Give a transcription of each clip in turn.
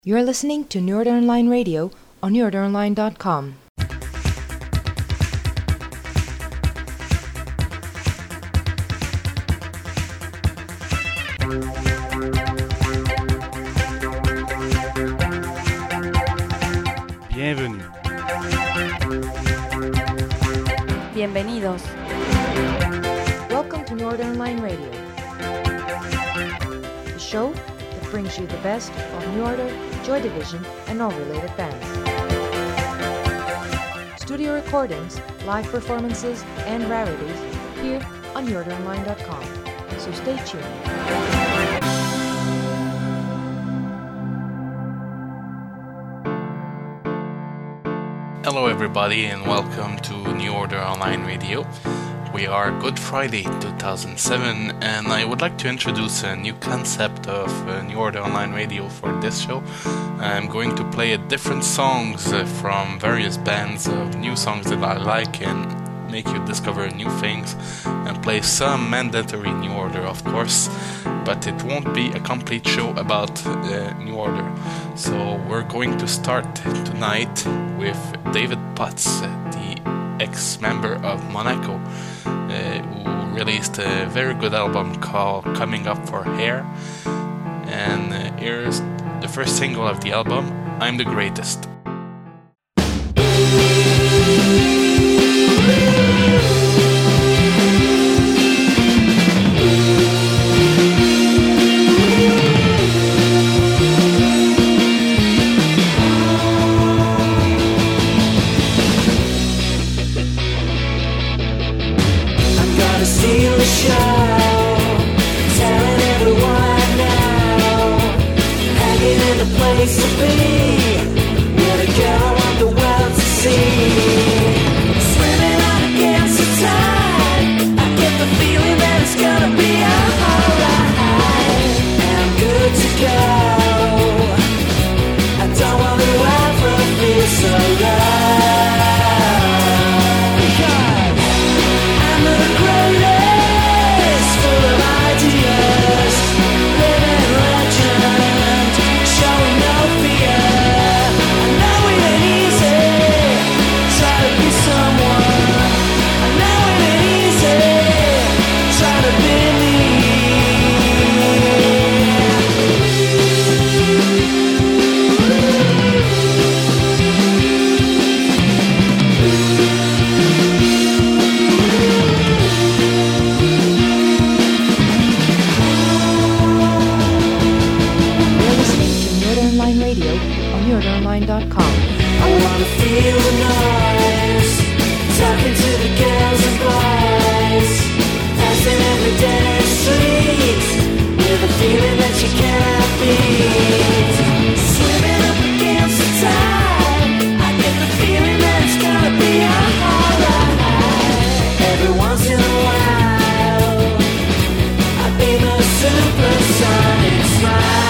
You're listening to New Order Online Radio on neworderonline.com. Bienvenue. Bienvenidos. Welcome to New Order Online Radio, the show that brings you the best of New Order, Joy Division, and all related bands. Studio recordings, live performances, and rarities here on neworderonline.com. So stay tuned. Hello everybody and welcome to New Order Online Radio. We are Good Friday 2007 and I would like to introduce a new concept of New Order Online Radio for this show. I'm going to play different songs from various bands of new songs that I like and make you discover new things and play some mandatory New Order, of course, but it won't be a complete show about New Order. So we're going to start tonight with David Potts, the ex-member of Monaco, who released a very good album called Coming Up for Air. And here's the first single of the album, I'm the Greatest. Steal the show, telling everyone I know, hanging in the place to be, with a girl I want the world to see. Swimming out against the tide, I get the feeling that it's gonna be alright. I'm good to go, I don't want to ever feel so low. I wanna feel the noise, talking to the girls and boys, passing every day street, with a feeling that you cannot beat. Swimming up against the tide, I get the feeling that it's gonna be alright. Every once in a while, I beam a supersonic smile.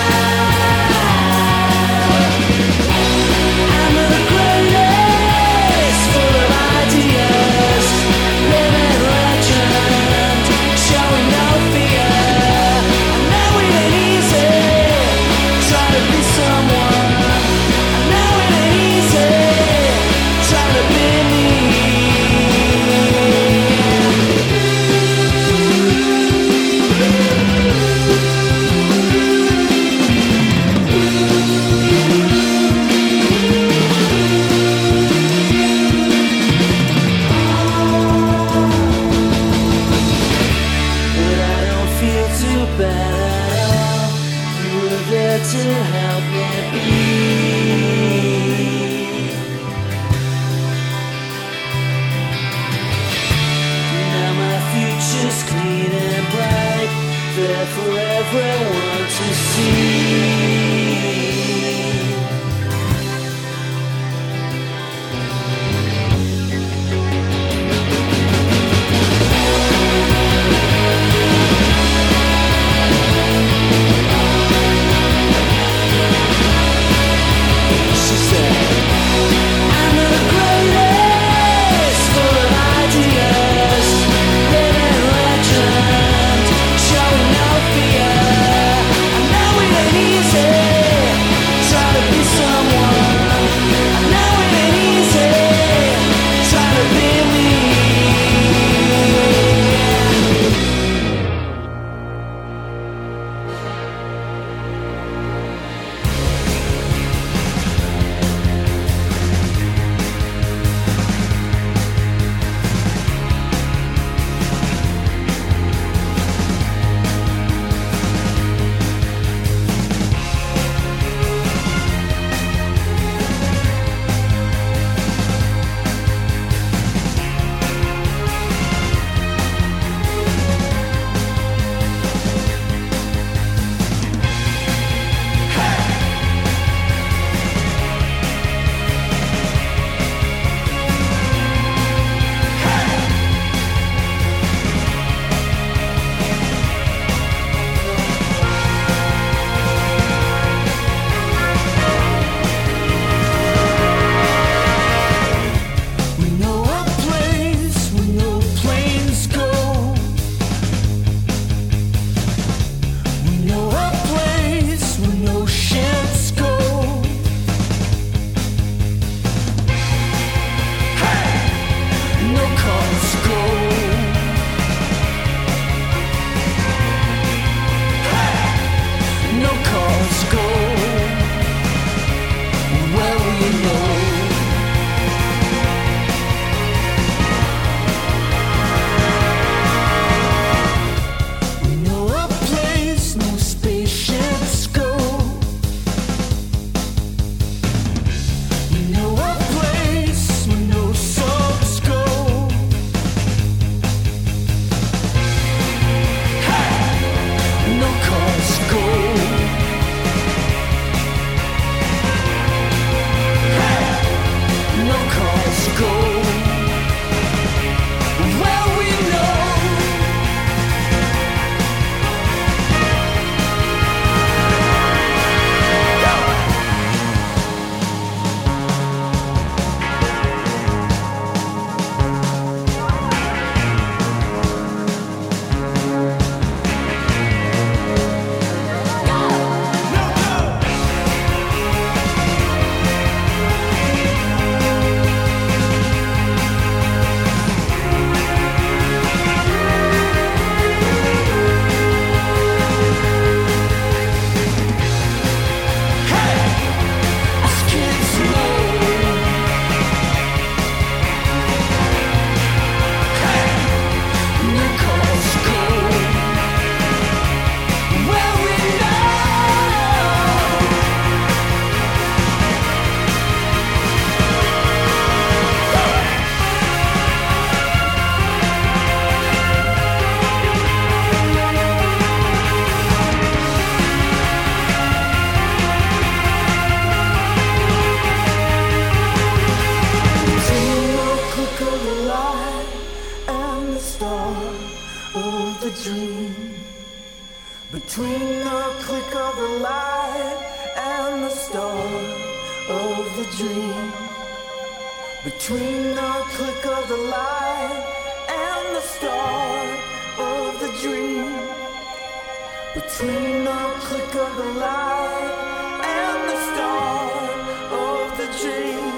Between the click of the light and the start of the dream. Between the click of the light and the start of the dream. Between the click of the light and the start of the dream.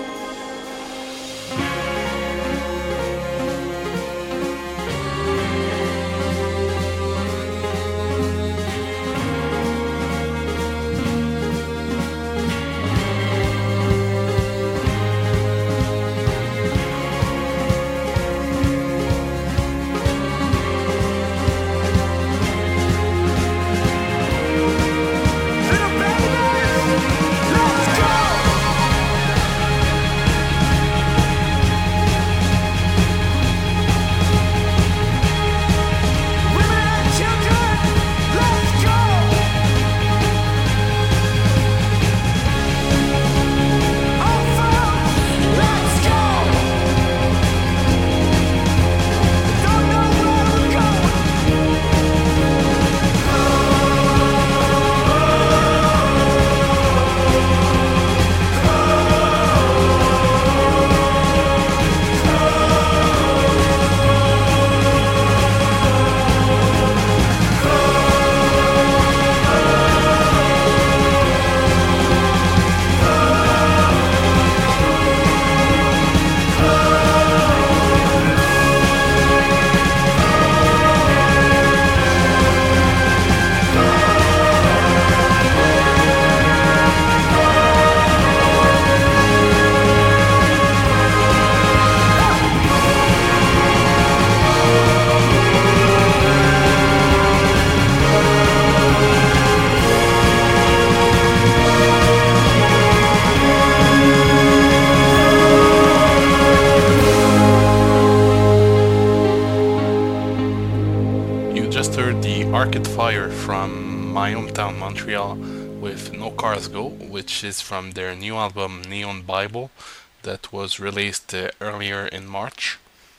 Arcade Fire from my hometown Montreal with No Cars Go, which is from their new album Neon Bible that was released earlier in March.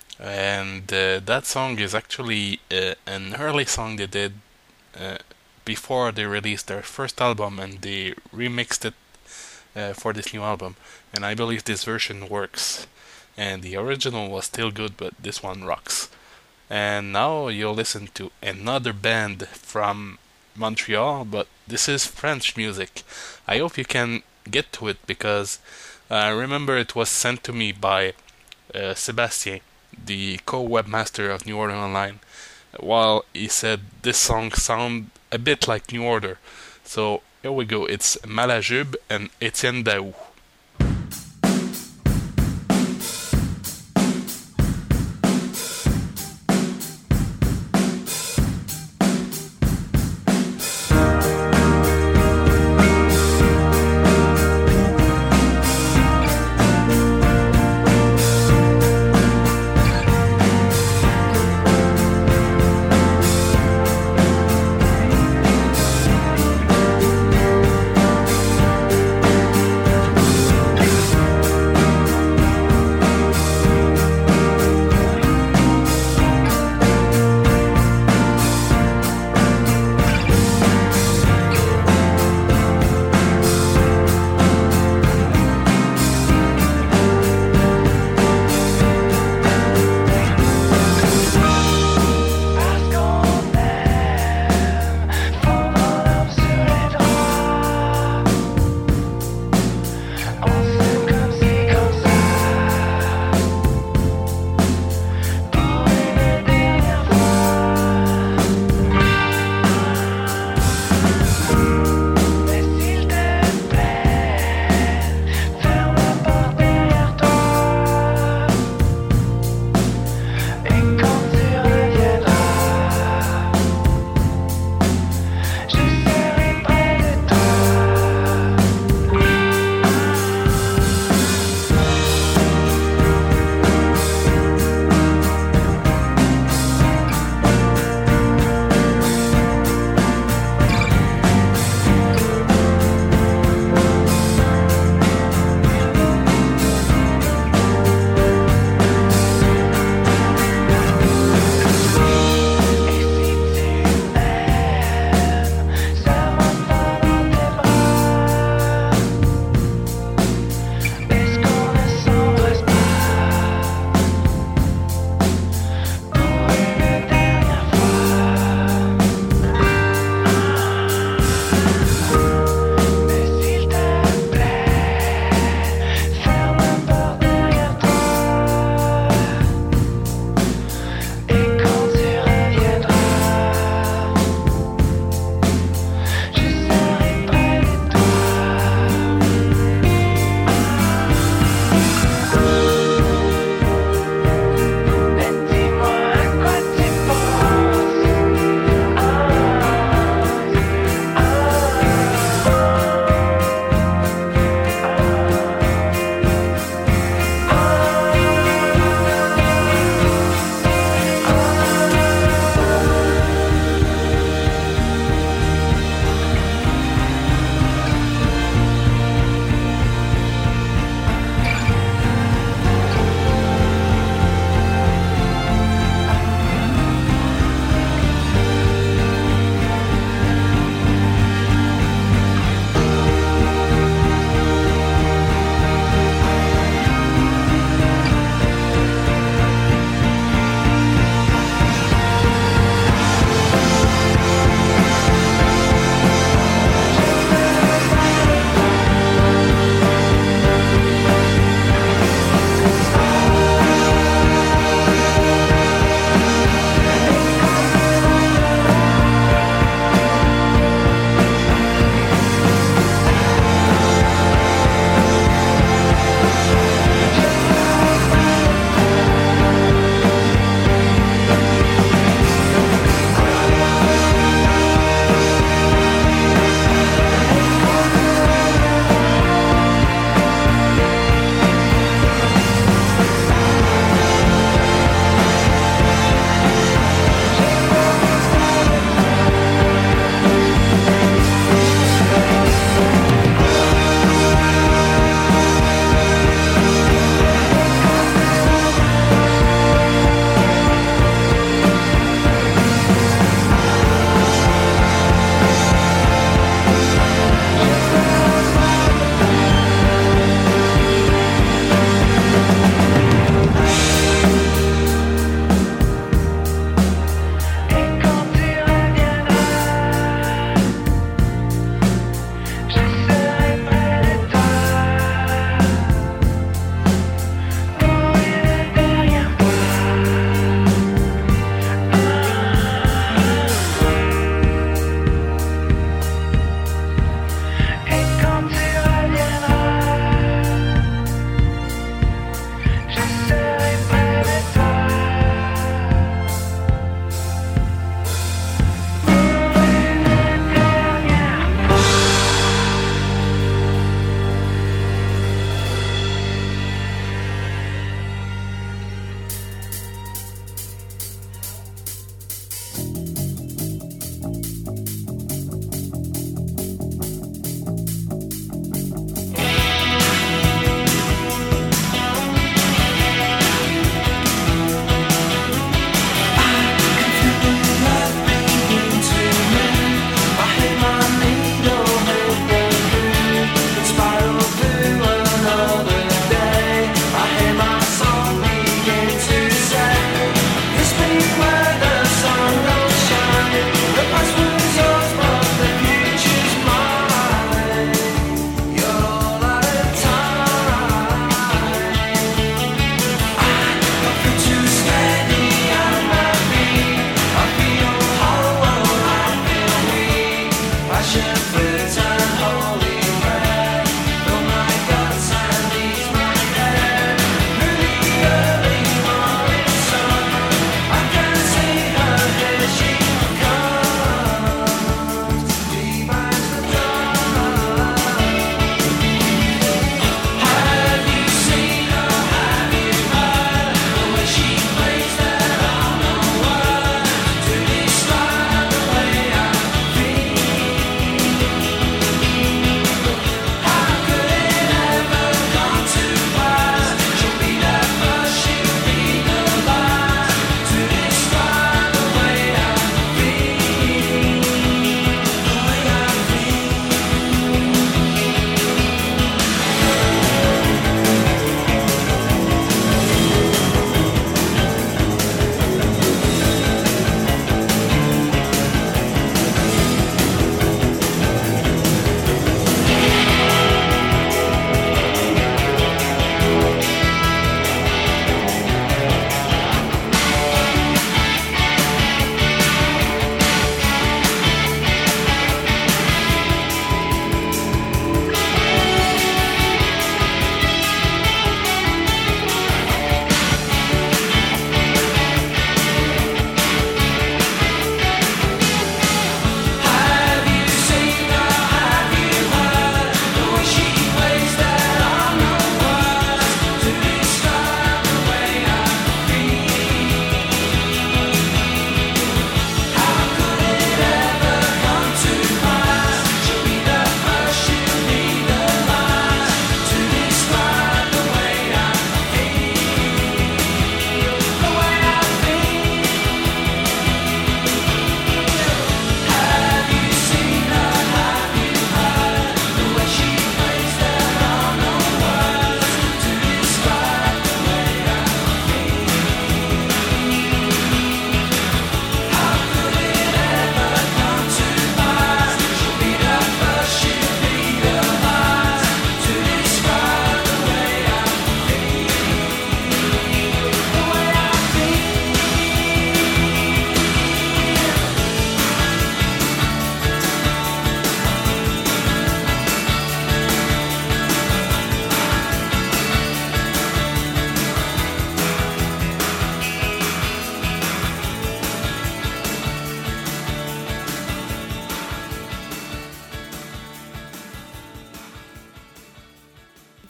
And that song is actually an early song they did before they released their first album, and they remixed it for this new album. And I believe this version works. And the original was still good, but this one rocks. And now you'll listen to another band from Montreal, but this is French music. I hope you can get to it, because I remember it was sent to me by Sébastien, the co-webmaster of New Order Online, while he said this song sound a bit like New Order. So here we go, it's Malajube and Etienne Daou.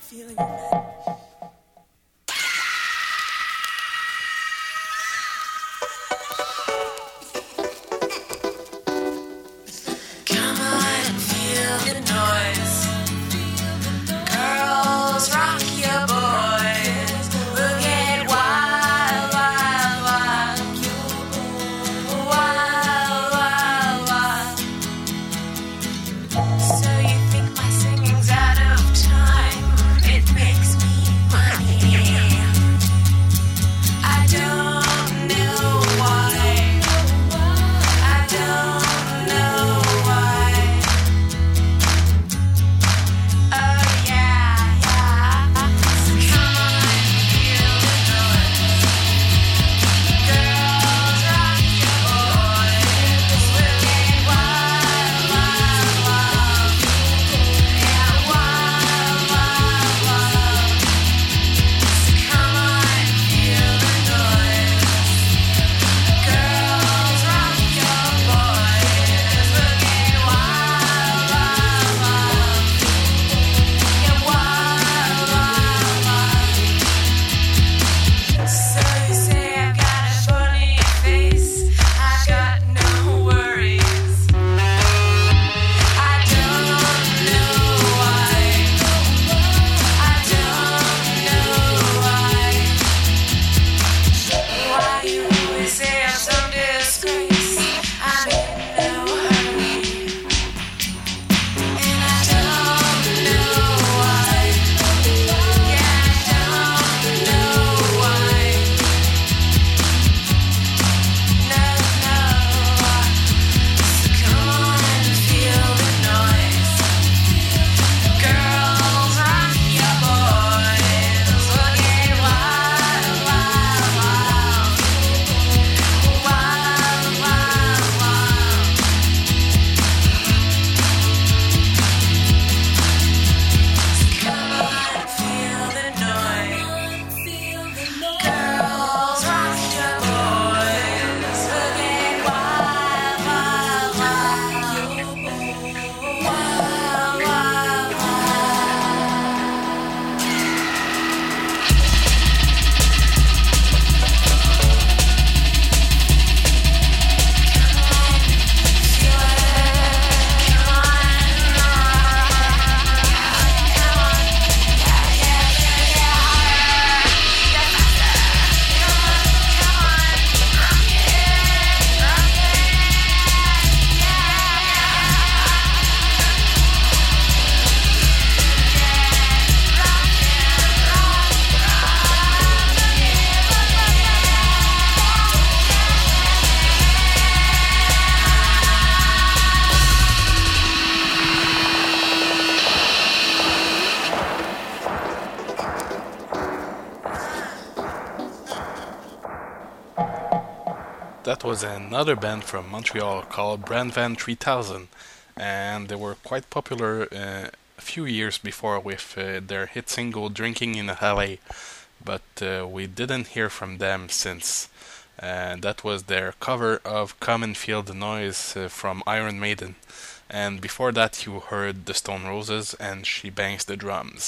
That was another band from Montreal called Brandvan 3000, and they were quite popular a few years before with their hit single Drinking in LA, but we didn't hear from them since. That was their cover of Come and Feel the Noise from Iron Maiden, and before that you heard The Stone Roses and She Bangs the Drums.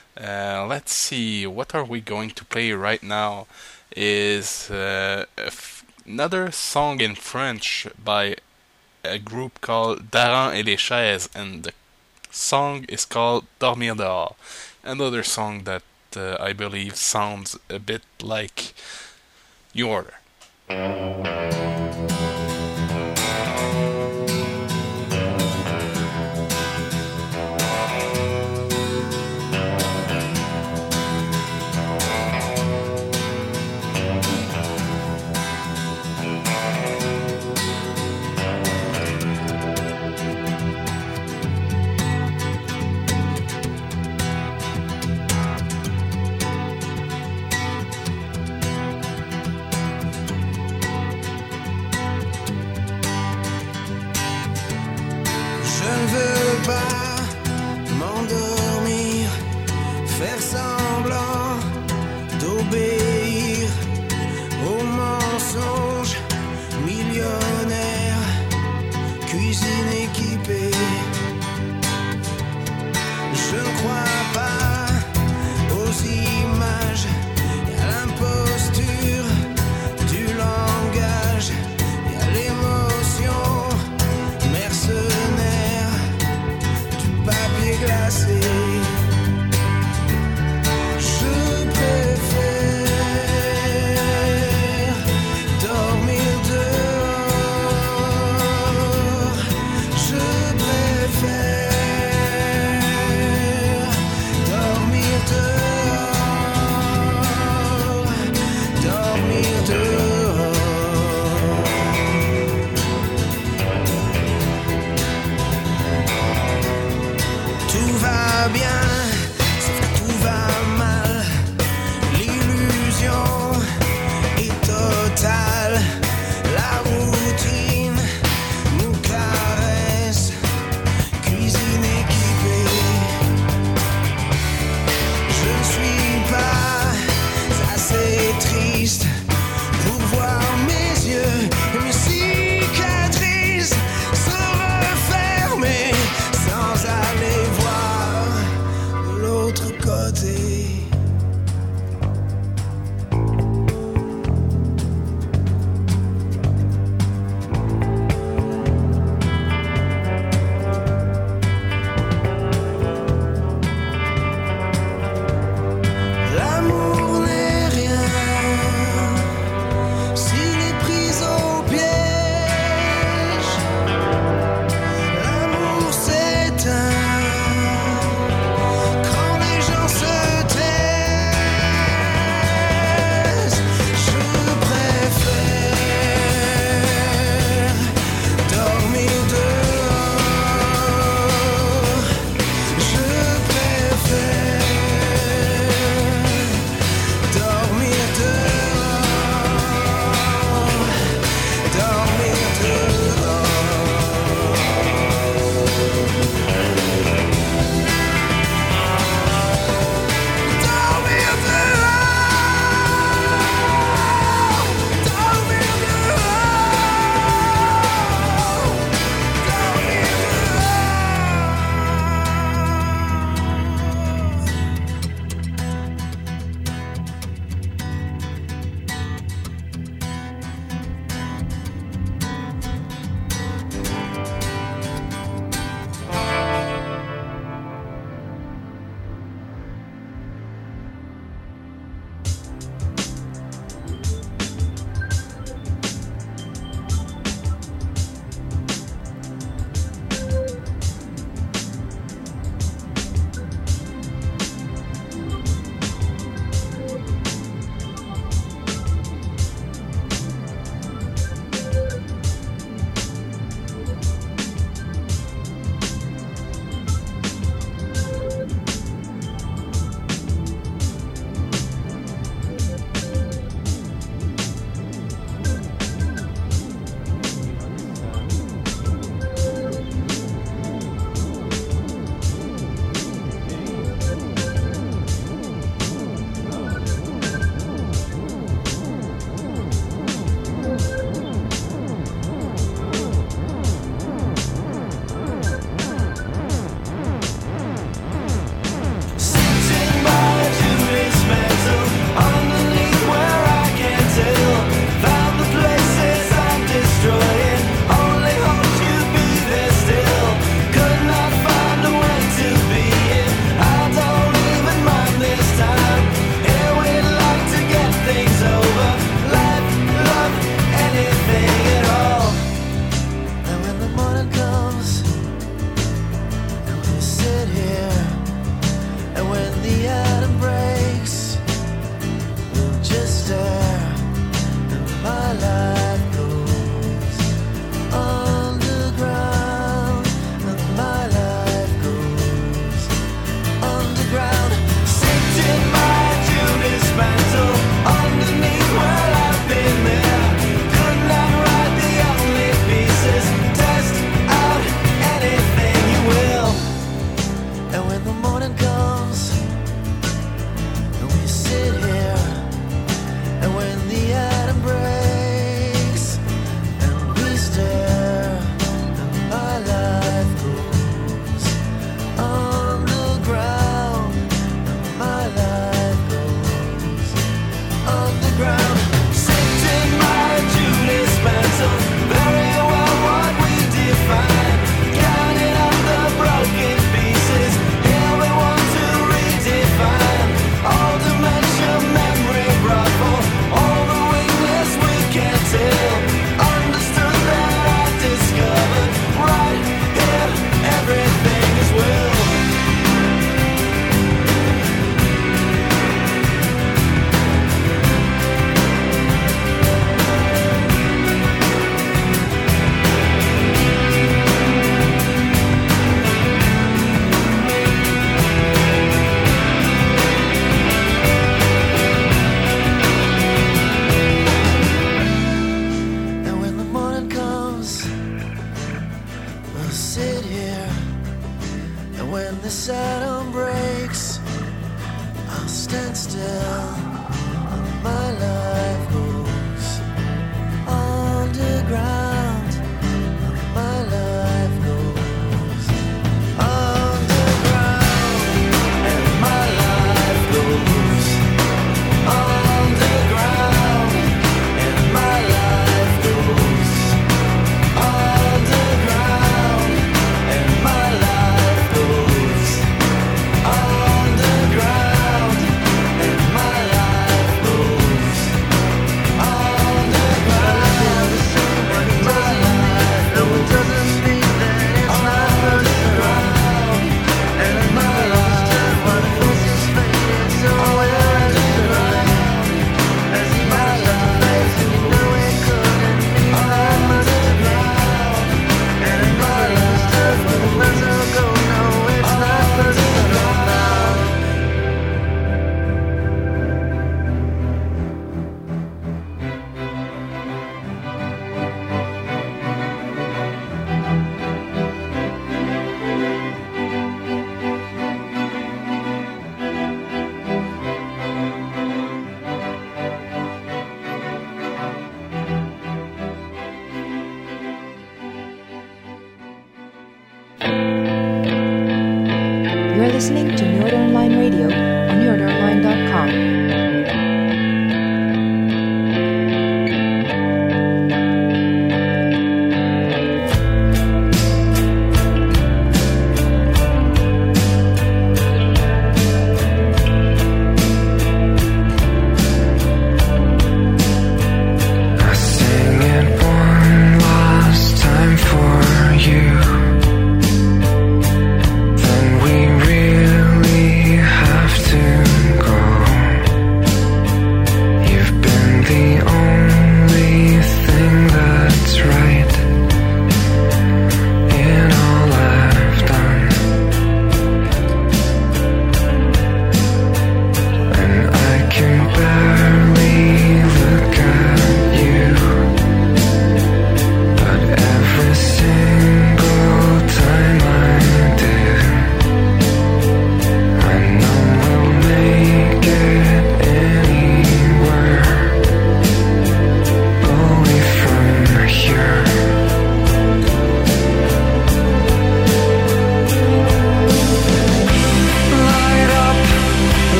Let's see, what are we going to play right now is another song in French by a group called Daran et les Chaises, and the song is called Dormir dehors. Another song that I believe sounds a bit like New Order. Je ne crois pas empty. L'amour n'est rien s'il est pris au piège. L'amour s'éteint quand les gens se taisent. Je préfère dormir dehors. Je préfère dormir dehors. Dormir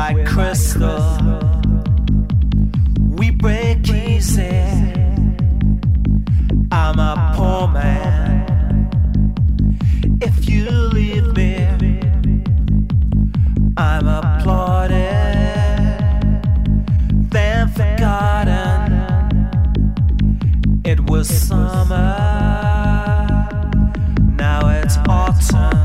like crystal. We break easy. I'm a poor man. If you leave me, I'm applauded, then forgotten. It was summer, now it's autumn.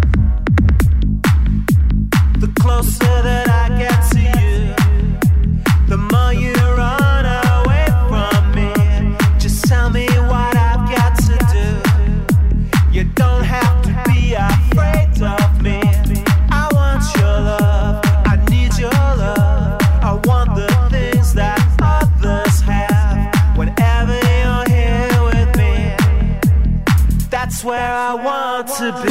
The closer that I get to you, the more you run away from me. Just tell me what I've got to do. You don't have to be afraid of me. I want your love, I need your love. I want the things that others have. Whenever you're here with me, that's where I want to be.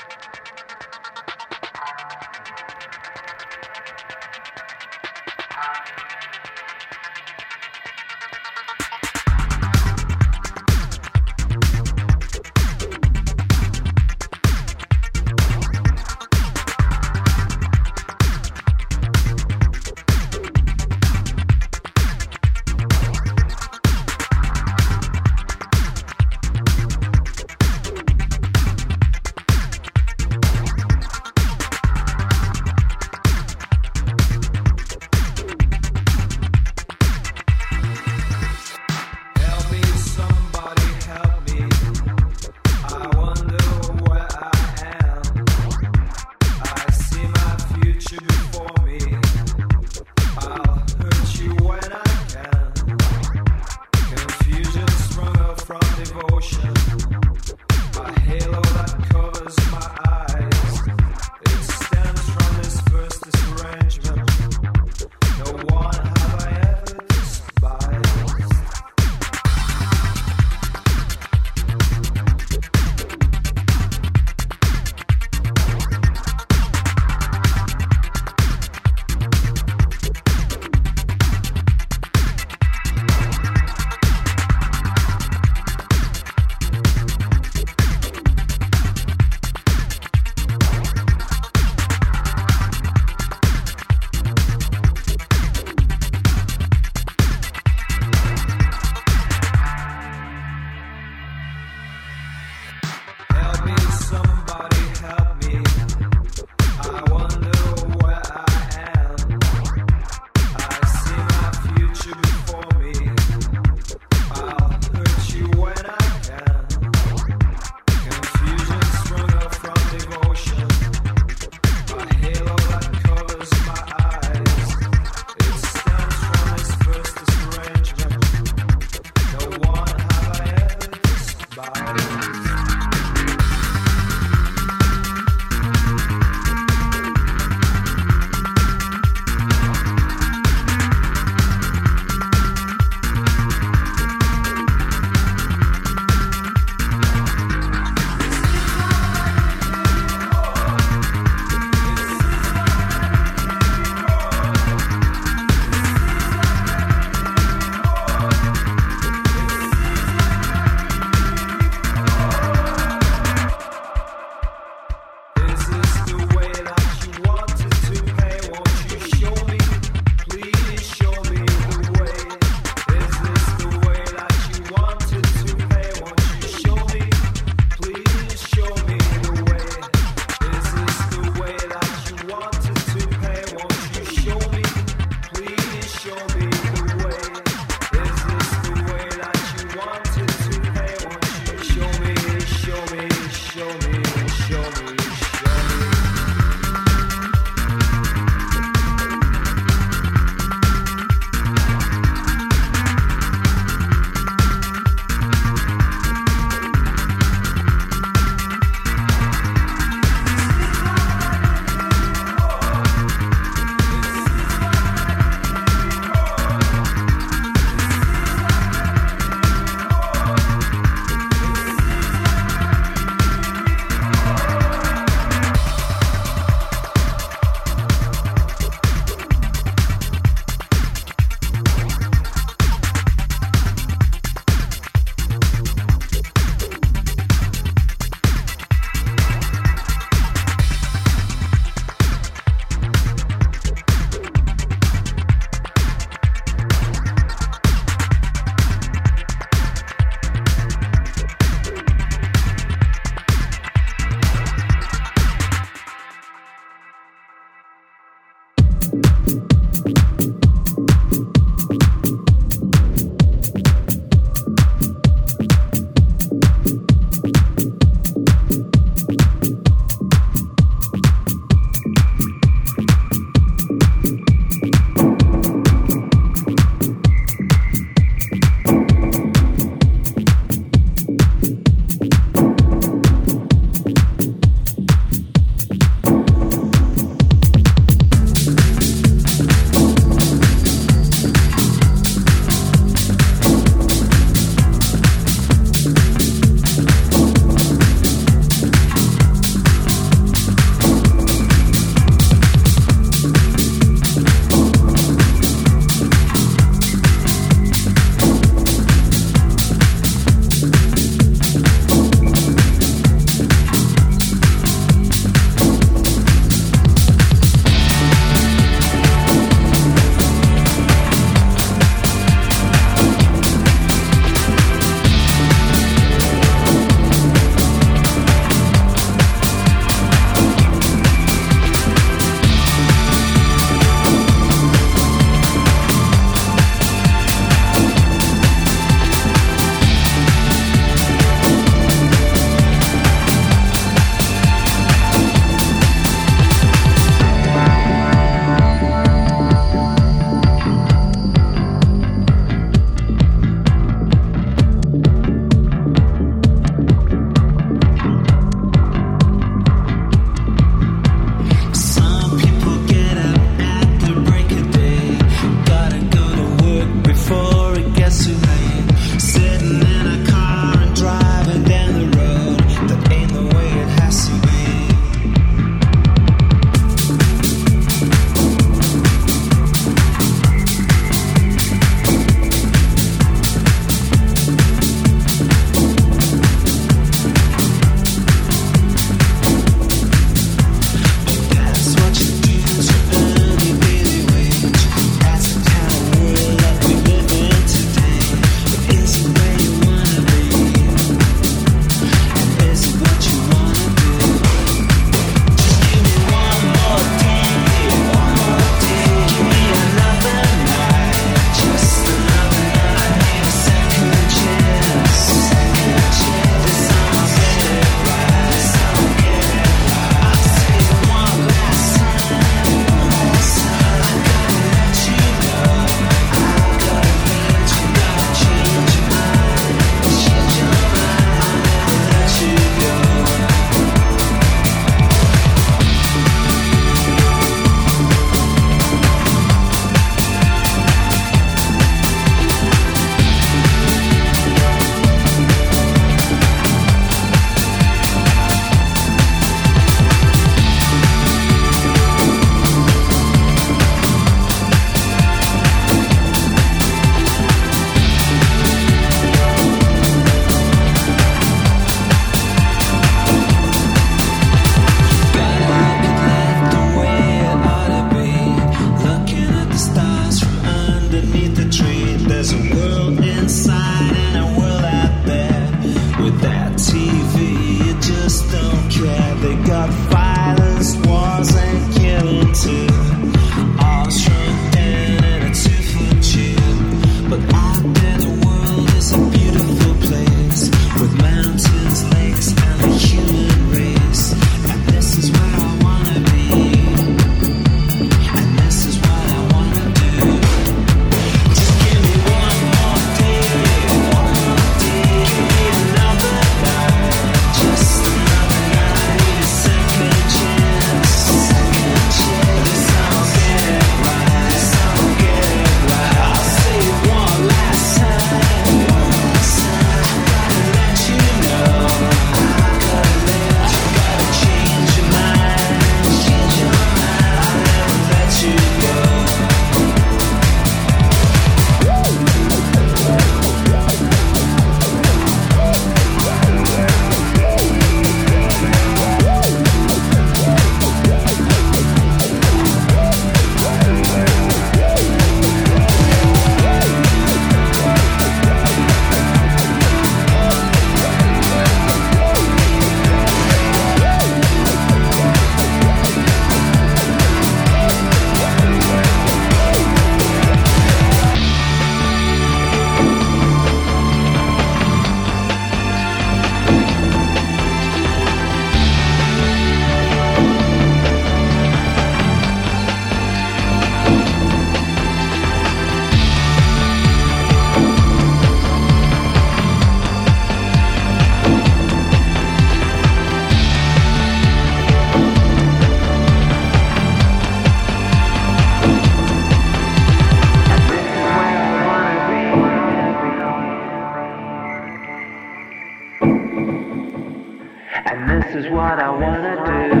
what I wanna do.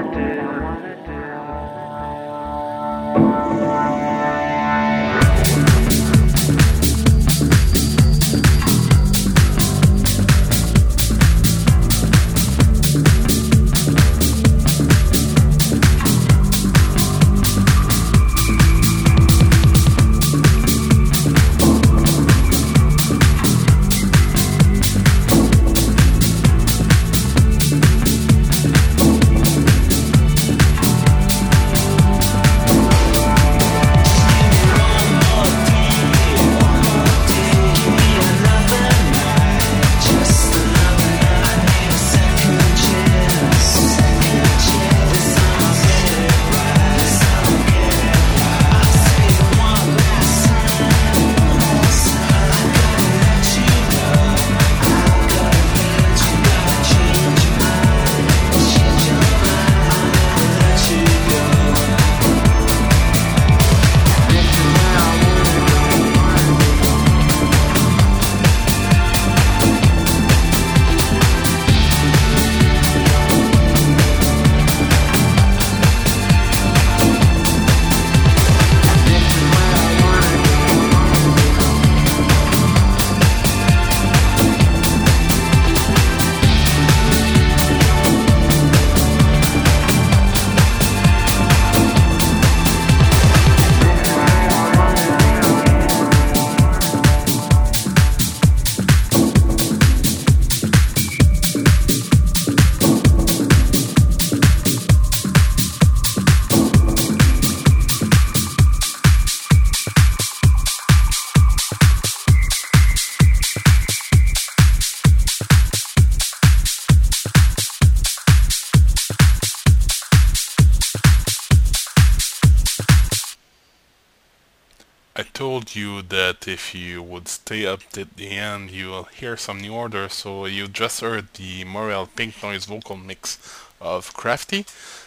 I told you that if you would stay up to the end, you will hear some New Order, so you just heard the Morel Pink Noise vocal mix of Crafty,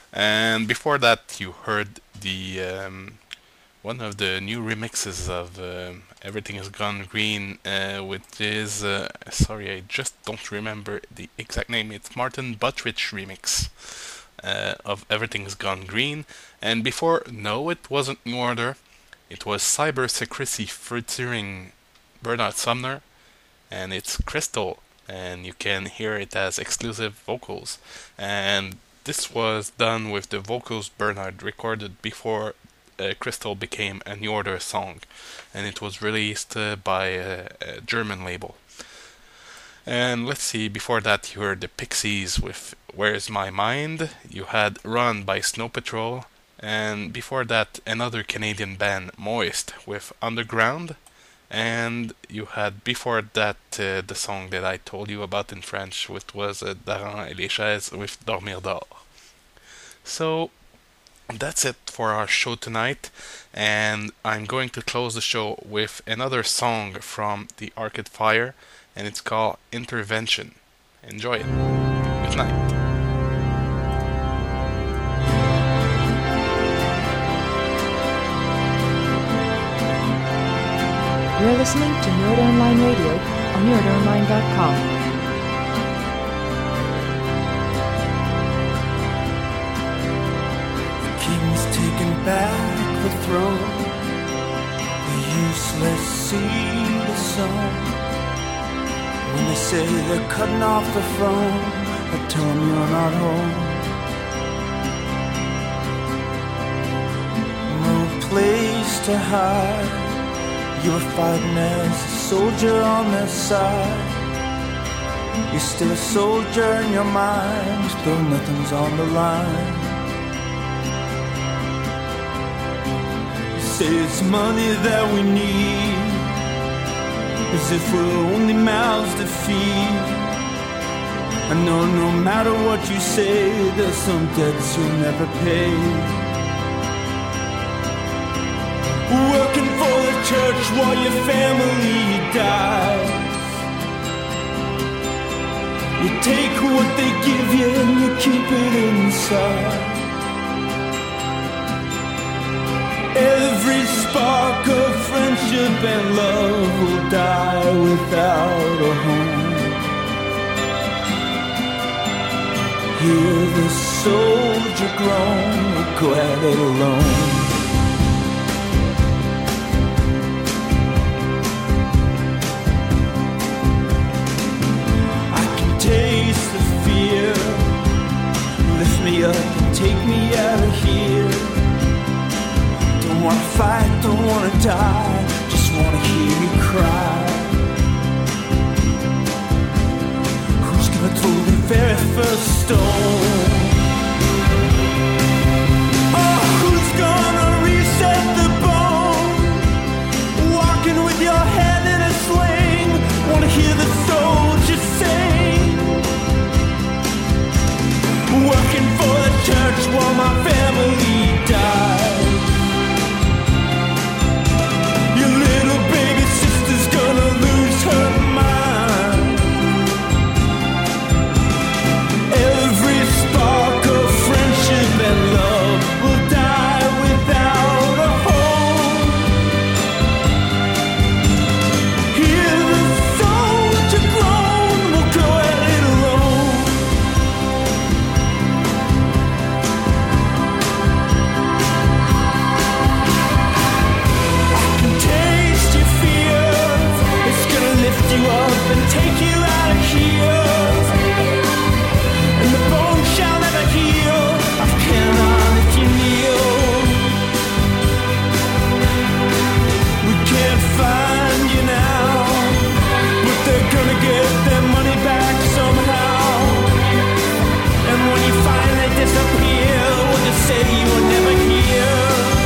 and before that you heard the one of the new remixes of Everything Is Gone Green, which is, sorry, I just don't remember the exact name, it's Martin Buttrich remix of Everything's Gone Green, and before, no, it wasn't New Order. It was Cyber Secrecy featuring Bernard Sumner, and it's Crystal, and you can hear it as exclusive vocals. And this was done with the vocals Bernard recorded before Crystal became a New Order song, and it was released by a German label. And let's see, before that you heard the Pixies with Where's My Mind, you had Run by Snow Patrol, and before that another Canadian band, Moist, with Underground, and you had before that the song that I told you about in French, which was Daran et les Chaises with Dormir d'Or. So that's it for our show tonight, and I'm going to close the show with another song from the Arcade Fire, and it's called Intervention. Enjoy it. Good night. You're listening to New Order Online Radio on NewOrderOnline.com. The king's taken back the throne. The useless see the sun. When they say they're cutting off the phone, I tell them you're not home. No place to hide. You were fighting as a soldier on their side. You're still a soldier in your mind, though nothing's on the line. You say it's money that we need, as if we're only mouths to feed. I know no matter what you say, there's some debts you'll never pay. Working for the church while your family dies. You take what they give you and you keep it inside. Every spark of friendship and love will die without a home. hear the soldier groan, we'll go at it alone. I can taste the fear, lift me up and take me out of here. Don't wanna fight, don't wanna die, just wanna hear you cry. Who's gonna throw the very first stone? Oh, who's gonna reset the bone? Walking with your head in a sling, wanna hear the soldiers sing. Working for the church while my family dies. Your little baby sister's gonna lose her mind. Every spark of friendship and love will die without a home. Hear the soldier groan, we'll go at it alone. I can taste your fear, it's gonna lift you up and take you out of here. And the bone shall never heal, I've count on if you kneel. We can't find you now, but they're gonna get their money back somehow. And when you finally disappear, we'll just say you were never here.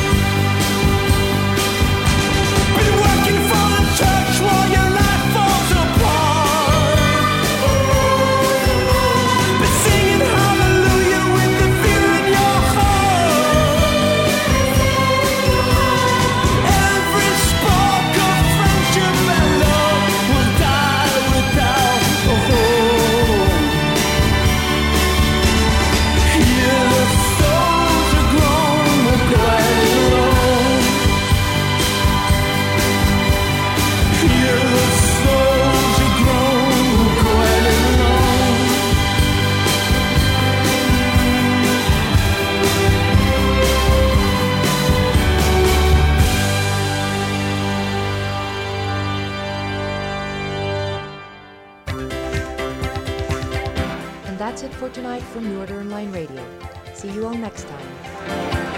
Been working for the church while your life falls apart. Been singing hallelujah with the fear in your heart. Every spark of friendship and love will die without a home. Hear the soldier groan, we'll go at it alone. Hear the soldier groan, we'll go at it alone. And that's it for tonight from New Order Online Radio. See you all next time.